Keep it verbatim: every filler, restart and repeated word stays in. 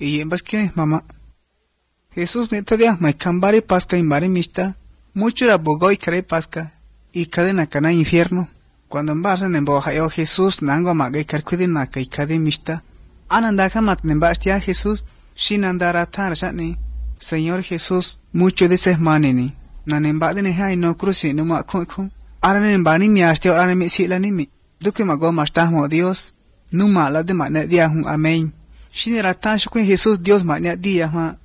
y en basque mama. Jesús neta dia mai kambari pasca imbari mista, mucho era bogoy kare pasca, y cadena cana infierno. Cuando embasan en bojayo Jesús nango magay karkudin naka y kade mista, anandaka mat nembastia Jesús, shin andara tar shatni, Señor Jesús, mucho de ses manini, nanembade ne hay no cruci no ma con con, aran embani mi aste oran mi sila ni mi, duke mago mastahmo Dios, numa la de manet dia hun amén, shin era tan shukun Jesús Dios manet dia ha,